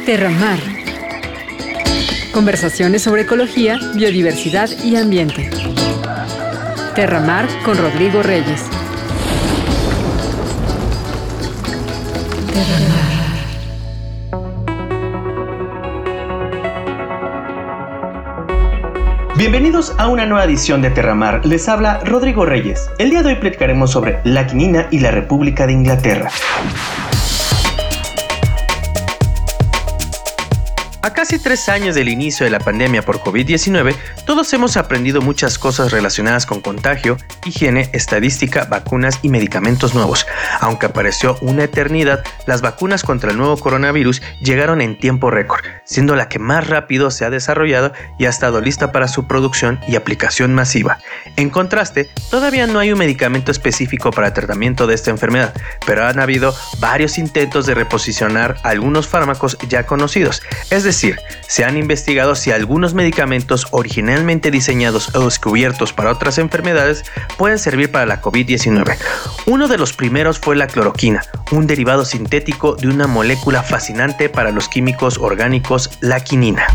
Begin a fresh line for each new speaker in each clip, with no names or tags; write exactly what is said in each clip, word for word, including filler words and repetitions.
Terramar. Conversaciones sobre ecología, biodiversidad y ambiente. Terramar con Rodrigo Reyes. Terramar.
Bienvenidos a una nueva edición de Terramar. Les habla Rodrigo Reyes. El día de hoy platicaremos sobre la quinina y la República de Inglaterra. A casi tres años del inicio de la pandemia por covid diecinueve, todos hemos aprendido muchas cosas relacionadas con contagio, higiene, estadística, vacunas y medicamentos nuevos. Aunque pareció una eternidad, las vacunas contra el nuevo coronavirus llegaron en tiempo récord, siendo la que más rápido se ha desarrollado y ha estado lista para su producción y aplicación masiva. En contraste, todavía no hay un medicamento específico para el tratamiento de esta enfermedad, pero han habido varios intentos de reposicionar algunos fármacos ya conocidos, es decir, Es decir, se han investigado si algunos medicamentos originalmente diseñados o descubiertos para otras enfermedades pueden servir para la covid diecinueve. Uno de los primeros fue la cloroquina, un derivado sintético de una molécula fascinante para los químicos orgánicos, la quinina.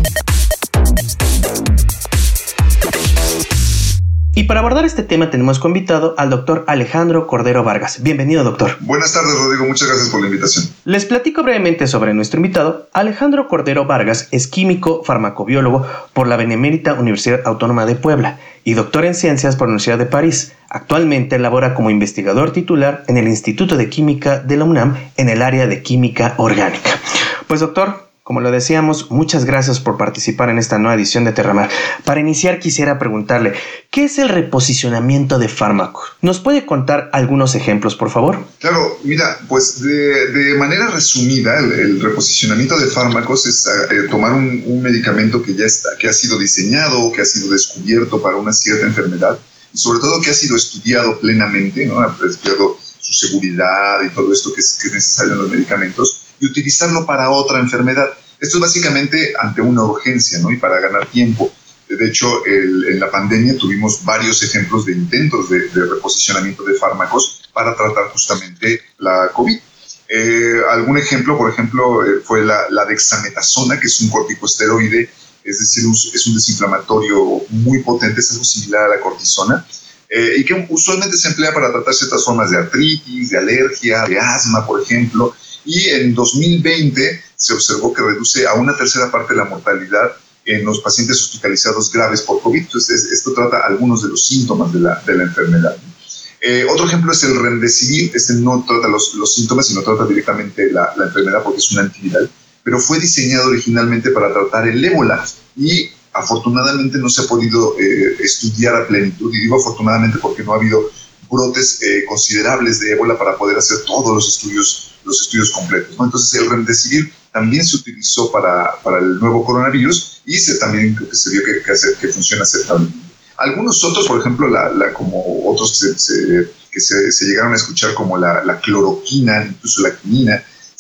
Y para abordar este tema tenemos como invitado al doctor Alejandro Cordero Vargas. Bienvenido, doctor.
Buenas tardes, Rodrigo. Muchas gracias por la invitación.
Les platico brevemente sobre nuestro invitado. Alejandro Cordero Vargas es químico farmacobiólogo por la Benemérita Universidad Autónoma de Puebla y doctor en ciencias por la Universidad de París. Actualmente labora como investigador titular en el Instituto de Química de la UNAM en el área de química orgánica. Pues, doctor, como lo decíamos, muchas gracias por participar en esta nueva edición de Terramar. Para iniciar quisiera preguntarle, ¿qué es el reposicionamiento de fármacos? ¿Nos puede contar algunos ejemplos, por favor?
Claro, mira, pues de, de manera resumida, el, el reposicionamiento de fármacos es eh, tomar un, un medicamento que ya está, que ha sido diseñado, que ha sido descubierto para una cierta enfermedad, y sobre todo que ha sido estudiado plenamente, ¿no? Ha estudiado su seguridad y todo esto que es, que es necesario en los medicamentos, y utilizarlo para otra enfermedad. Esto es básicamente ante una urgencia, ¿no? Y para ganar tiempo. De hecho, el, en la pandemia tuvimos varios ejemplos de intentos de, de reposicionamiento de fármacos para tratar justamente la COVID. Eh, algún ejemplo, por ejemplo, eh, fue la, la dexametasona, que es un corticosteroide, es decir, un, es un desinflamatorio muy potente, es algo similar a la cortisona, eh, y que usualmente se emplea para tratar ciertas formas de artritis, de alergia, de asma, por ejemplo. Y en dos mil veinte se observó que reduce a una tercera parte la mortalidad en los pacientes hospitalizados graves por COVID. Entonces, esto trata algunos de los síntomas de la, de la enfermedad. Eh, otro ejemplo es el remdesivir. Este no trata los, los síntomas, sino trata directamente la, la enfermedad porque es un antiviral, pero fue diseñado originalmente para tratar el ébola y afortunadamente no se ha podido eh, estudiar a plenitud. Y digo afortunadamente porque no ha habido brotes eh, considerables de ébola para poder hacer todos los estudios los estudios completos, ¿no? Entonces el remdesivir también se utilizó para, para el nuevo coronavirus y se, también creo que se vio que, que, hace, que funciona aceptablemente. Algunos otros, por ejemplo, la, la, como otros que, se, se, que se, se llegaron a escuchar como la, la cloroquina, incluso la quinina,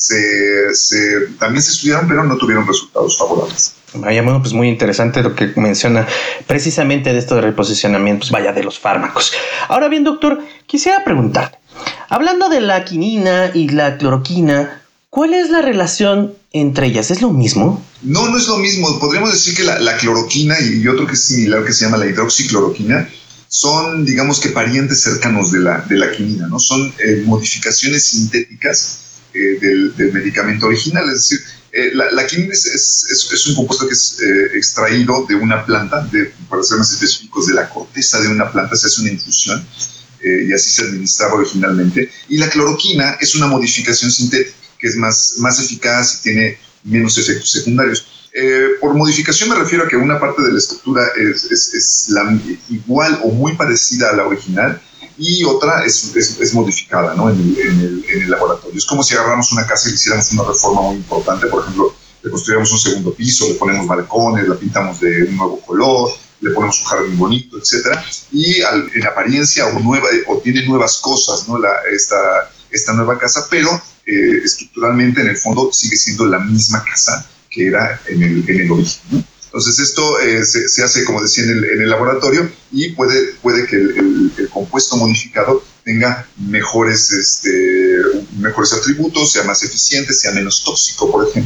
se, se, también se estudiaron, pero no tuvieron resultados favorables.
Vaya, bueno, pues muy interesante lo que menciona precisamente de esto de reposicionamiento, pues vaya, de los fármacos. Ahora bien, doctor, quisiera preguntar, hablando de la quinina y la cloroquina, ¿cuál es la relación entre ellas? ¿Es lo mismo?
No, no es lo mismo. Podríamos decir que la, la cloroquina y otro que es similar que se llama la hidroxicloroquina son, digamos que parientes cercanos de la, de la quinina, ¿no? Son eh, modificaciones sintéticas eh, del, del medicamento original, es decir, Eh, la, la quinina es, es, es un compuesto que es eh, extraído de una planta, de, para ser más específicos, de la corteza de una planta, se hace una infusión eh, y así se administraba originalmente. Y la cloroquina es una modificación sintética que es más, más eficaz y tiene menos efectos secundarios. Eh, por modificación me refiero a que una parte de la estructura es, es, es la, igual o muy parecida a la original, y otra es, es, es modificada, ¿no? en, el, en, el, en el laboratorio. Es como si agarráramos una casa y le hiciéramos una reforma muy importante. Por ejemplo, le construyamos un segundo piso, le ponemos balcones, la pintamos de un nuevo color, le ponemos un jardín bonito, etcétera. Y al, en apariencia o, nueva, o tiene nuevas cosas, ¿no? la, esta, esta nueva casa, pero eh, estructuralmente en el fondo sigue siendo la misma casa que era en el, en el origen, ¿no? Entonces esto eh, se, se hace, como decía, en el, en el laboratorio y puede, puede que el, el, el compuesto modificado tenga mejores, este, mejores atributos, sea más eficiente, sea menos tóxico, por ejemplo,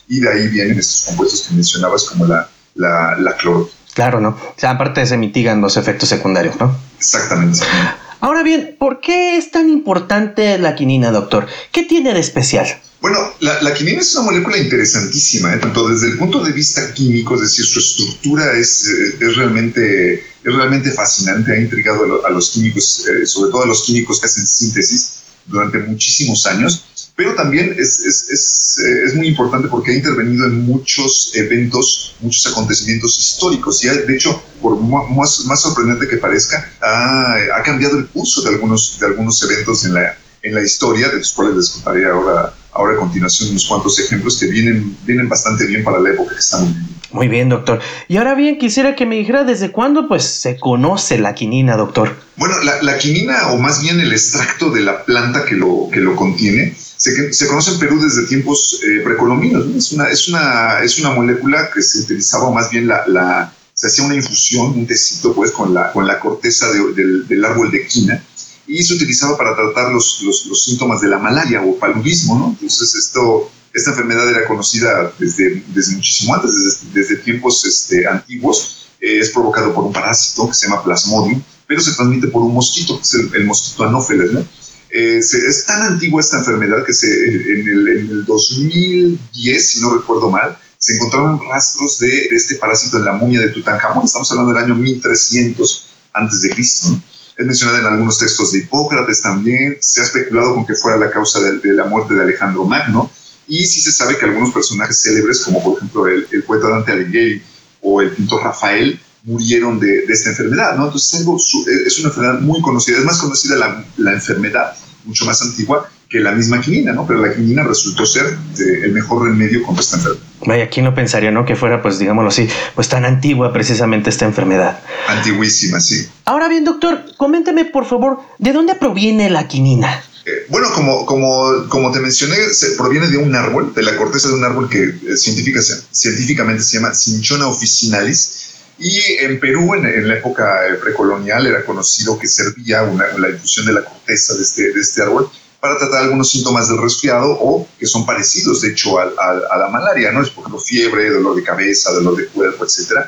y de ahí vienen estos compuestos que mencionabas como la, la, la cloro.
Claro, ¿no? O sea, aparte se mitigan los efectos secundarios, ¿no?
Exactamente.
Ahora bien, ¿por qué es tan importante la quinina, doctor? ¿Qué tiene de especial?
Bueno, la, la quinina es una molécula interesantísima, ¿eh? Tanto desde el punto de vista químico, es decir, su estructura es, es, realmente, es realmente fascinante, ha intrigado a, lo, a los químicos, eh, sobre todo a los químicos que hacen síntesis durante muchísimos años, pero también es, es, es, es muy importante porque ha intervenido en muchos eventos, muchos acontecimientos históricos y ha, de hecho, por más, más sorprendente que parezca, ha, ha cambiado el curso de algunos, de algunos eventos en la, en la historia, de los cuales les contaré ahora, ahora a continuación unos cuantos ejemplos que vienen, vienen bastante bien para la época que estamos viviendo.
Muy bien, doctor. Y ahora bien, quisiera que me dijera desde cuándo pues se conoce la quinina, doctor.
Bueno, la, la quinina, o más bien el extracto de la planta que lo, que lo contiene, se, se conoce en Perú desde tiempos eh, precolombinos, ¿no? Es una, es, una, es una molécula que se utilizaba más bien la... la se hacía una infusión, un tecito pues con la, con la corteza de, del, del árbol de quina, y se utilizaba para tratar los, los, los síntomas de la malaria o paludismo, ¿no? Entonces esto, esta enfermedad era conocida desde, desde muchísimo antes, desde, desde tiempos este, antiguos. Eh, es provocado por un parásito que se llama Plasmodium, pero se transmite por un mosquito, que es el, el mosquito Anopheles, ¿no? Eh, se, es tan antigua esta enfermedad que se, en, el, en el dos mil diez, si no recuerdo mal, se encontraron rastros de, de este parásito en la momia de Tutankamón. Estamos hablando del año mil trescientos antes de Cristo, ¿no? Es mencionada en algunos textos de Hipócrates también. Se ha especulado con que fuera la causa de, de la muerte de Alejandro Magno. Y sí se sabe que algunos personajes célebres, como por ejemplo el, el poeta Dante Alighieri o el pintor Rafael, murieron de, de esta enfermedad, ¿no? Entonces algo, es una enfermedad muy conocida. Es más conocida la, la enfermedad, mucho más antigua, que la misma quinina, ¿no? Pero la quinina resultó ser eh, el mejor remedio contra esta enfermedad.
Vaya, ¿quién no pensaría, no? Que fuera, pues, digámoslo así, pues tan antigua precisamente esta enfermedad.
Antiguísima, sí.
Ahora bien, doctor, coménteme, por favor, ¿de dónde proviene la quinina?
Eh, bueno, como, como, como te mencioné, se proviene de un árbol, de la corteza de un árbol que eh, científica, científicamente se llama Cinchona officinalis. Y en Perú, en, en la época precolonial, era conocido que servía una, la infusión de la corteza de este, de este árbol para tratar algunos síntomas del resfriado o que son parecidos, de hecho, a, a, a la malaria, ¿no? Es, por ejemplo, fiebre, dolor de cabeza, dolor de cuerpo, etcétera.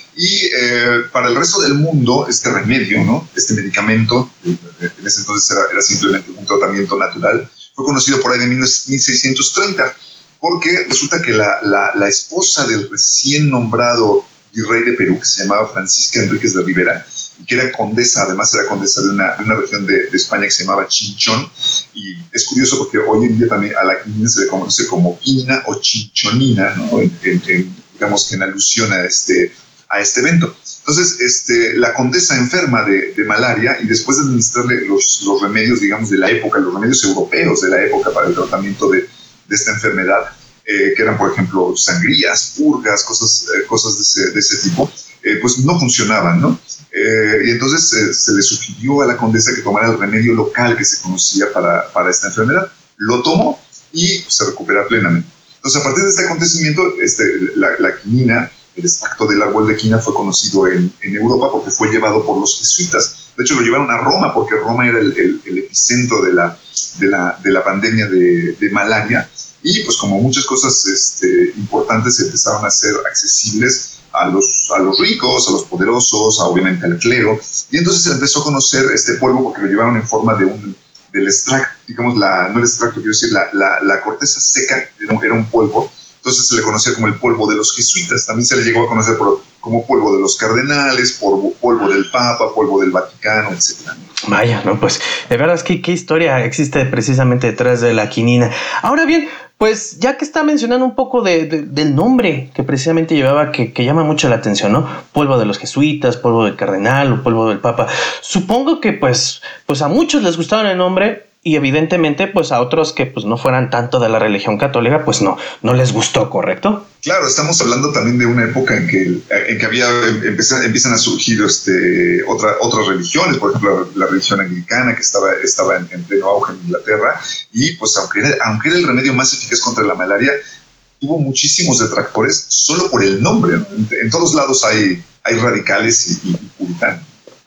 Y eh, para el resto del mundo, este remedio, ¿no? Este medicamento, en ese entonces era, era simplemente un tratamiento natural, fue conocido por ahí de mil seiscientos treinta, porque resulta que la, la, la esposa del recién nombrado virrey de Perú, que se llamaba Francisca Enríquez de Rivera, y que era condesa, además era condesa de una, de una región de, de España que se llamaba Chinchón. Y es curioso porque hoy en día también a la quinina se le conoce como quina o chinchonina, ¿no? En, en, en, digamos que en alusión a este, a este evento. Entonces, este, la condesa enferma de, de malaria, y después de administrarle los, los remedios, digamos, de la época, los remedios europeos de la época para el tratamiento de, de esta enfermedad, eh, que eran, por ejemplo, sangrías, purgas, cosas, eh, cosas de, ese, de ese tipo, eh, pues no funcionaban, ¿no? Eh, y entonces eh, se le sugirió a la condesa que tomara el remedio local que se conocía para, para esta enfermedad. Lo tomó y pues, se recupera plenamente. Entonces, a partir de este acontecimiento, este, la, la quinina, el extracto del árbol de quina, fue conocido en, en Europa porque fue llevado por los jesuitas. De hecho, lo llevaron a Roma porque Roma era el, el, el epicentro de la, de, la, de la pandemia de, de malaria. Y pues como muchas cosas este, importantes se empezaron a hacer accesibles a los, a los ricos, a los poderosos, a, obviamente al clero. Y entonces se empezó a conocer este polvo porque lo llevaron en forma de un, del extracto, digamos, la, no el extracto, quiero decir, la, la, la corteza seca, era un, era un polvo. Entonces se le conocía como el polvo de los jesuitas. También se le llegó a conocer por, como polvo de los cardenales, polvo, polvo del Papa, polvo del Vaticano, etcétera.
Vaya, no, pues de verdad es que qué historia existe precisamente detrás de la quinina. Ahora bien, pues ya que está mencionando un poco de, de, del nombre que precisamente llevaba, que, que llama mucho la atención, ¿no? Polvo de los jesuitas, polvo del cardenal o polvo del Papa. Supongo que pues, pues a muchos les gustaba el nombre. Y evidentemente, pues a otros que pues no fueran tanto de la religión católica, pues no, no les gustó, ¿correcto?
Claro, estamos hablando también de una época en que, en que había, empiezan, empiezan a surgir este, otra, otras religiones, por ejemplo, la, la religión anglicana que estaba, estaba en, en pleno auge en Inglaterra, y pues aunque era, aunque era el remedio más eficaz contra la malaria, tuvo muchísimos detractores solo por el nombre, ¿no? En, en todos lados hay, hay radicales y, y, y puritanos.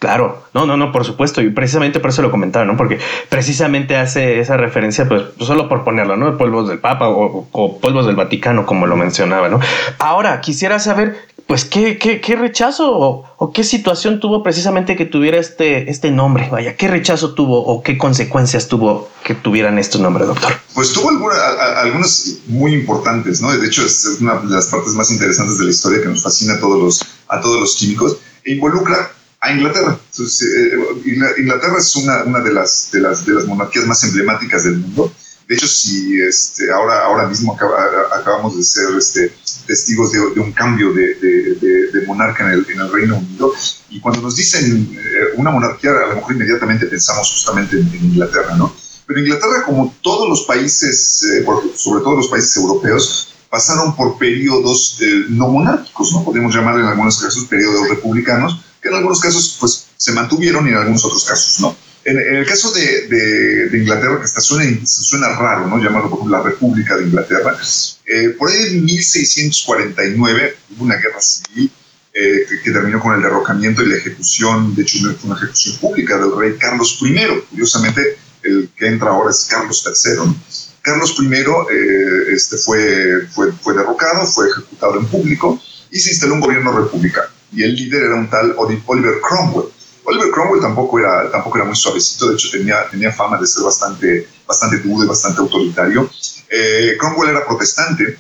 Claro, no, no, no, por supuesto, y precisamente por eso lo comentaba, ¿no? Porque precisamente hace esa referencia, pues, solo por ponerlo, ¿no? Polvos del Papa o, o polvos del Vaticano, como lo mencionaba, ¿no? Ahora, quisiera saber, pues, ¿qué, qué, qué rechazo o, o qué situación tuvo precisamente que tuviera este, este nombre? Vaya, ¿qué rechazo tuvo o qué consecuencias tuvo que tuvieran estos nombres, doctor?
Pues tuvo alguna, a, a, algunas muy importantes, ¿no? De hecho, es una de las partes más interesantes de la historia que nos fascina a todos los, a todos los químicos e involucra a Inglaterra. Entonces, eh, Inglaterra es una, una de, las, de, las, de las monarquías más emblemáticas del mundo. De hecho, si este, ahora, ahora mismo acaba, acabamos de ser este, testigos de, de un cambio de, de, de, de monarca en el, en el Reino Unido, y cuando nos dicen eh, una monarquía, a lo mejor inmediatamente pensamos justamente en, en Inglaterra, ¿no? Pero Inglaterra, como todos los países, eh, sobre todo los países europeos, pasaron por periodos eh, no monárquicos, ¿no? Podemos llamar en algunos casos periodos republicanos, que en algunos casos pues, se mantuvieron y en algunos otros casos no. En, en el caso de, de, de Inglaterra, que está, suena, suena raro, ¿no? Llamarlo por ejemplo la República de Inglaterra, eh, por ahí en mil seiscientos cuarenta y nueve hubo una guerra civil eh, que, que terminó con el derrocamiento y la ejecución, de hecho fue una ejecución pública del rey Carlos primero. Curiosamente, el que entra ahora es Carlos tercero, ¿no? Carlos primero eh, este, fue, fue, fue derrocado, fue ejecutado en público y se instaló un gobierno republicano. Y el líder era un tal Oliver Cromwell. Oliver Cromwell tampoco era, tampoco era muy suavecito, de hecho tenía, tenía fama de ser bastante, bastante duro y bastante autoritario. Eh, Cromwell era protestante,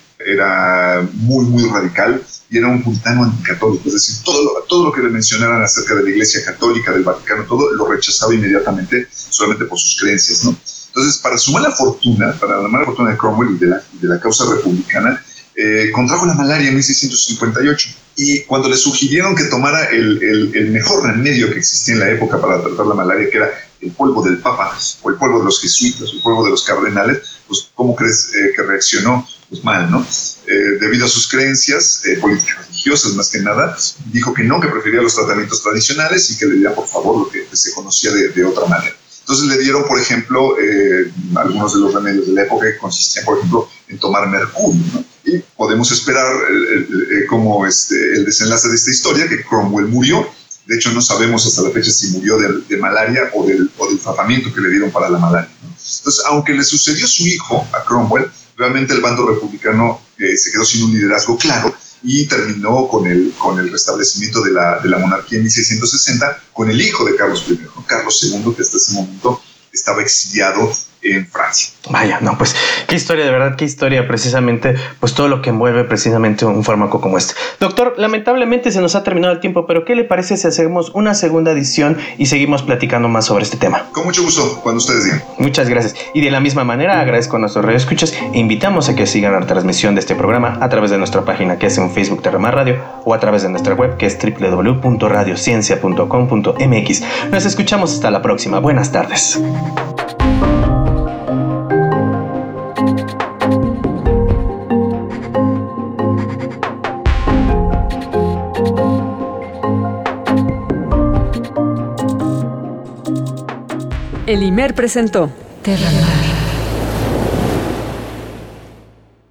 era muy, muy radical y era un puritano anticatólico, es decir, todo lo, todo lo que le mencionaran acerca de la Iglesia Católica, del Vaticano, todo lo rechazaba inmediatamente solamente por sus creencias, ¿no? Entonces, para su mala fortuna, para la mala fortuna de Cromwell y de la, de la causa republicana, eh, contrajo la malaria en mil seiscientos cincuenta y ocho. Y cuando le sugirieron que tomara el, el, el mejor remedio que existía en la época para tratar la malaria, que era el polvo del Papa, o el polvo de los jesuitas, o el polvo de los cardenales, pues, ¿cómo crees eh, que reaccionó? Pues mal, ¿no? Eh, debido a sus creencias eh, políticas religiosas, más que nada, dijo que no, que prefería los tratamientos tradicionales y que le diera, por favor, lo que, que se conocía de, de otra manera. Entonces le dieron, por ejemplo, eh, algunos de los remedios de la época que consistían, por ejemplo, en tomar mercurio, ¿no? Y podemos esperar el, el, el, como este, el desenlace de esta historia, que Cromwell murió. De hecho, no sabemos hasta la fecha si murió de, de malaria o del, o del tratamiento que le dieron para la malaria, ¿no? Entonces, aunque le sucedió a su hijo, a Cromwell, realmente el bando republicano eh, se quedó sin un liderazgo claro y terminó con el, con el restablecimiento de la, de la monarquía en mil seiscientos sesenta con el hijo de Carlos primero, ¿no? Carlos segundo, que hasta ese momento estaba exiliado en Francia.
Vaya, no, pues qué historia, de verdad, qué historia, precisamente, pues todo lo que envuelve precisamente un fármaco como este. Doctor, lamentablemente se nos ha terminado el tiempo, pero ¿qué le parece si hacemos una segunda edición y seguimos platicando más sobre este tema?
Con mucho gusto, cuando ustedes digan.
Muchas gracias. Y de la misma manera agradezco a nuestros radioescuchas e invitamos a que sigan la transmisión de este programa a través de nuestra página, que es en Facebook Terramar Radio, o a través de nuestra web, que es doble u doble u doble u punto radiociencia punto com punto m x. Nos escuchamos hasta la próxima. Buenas tardes.
El I M E R presentó Terramar.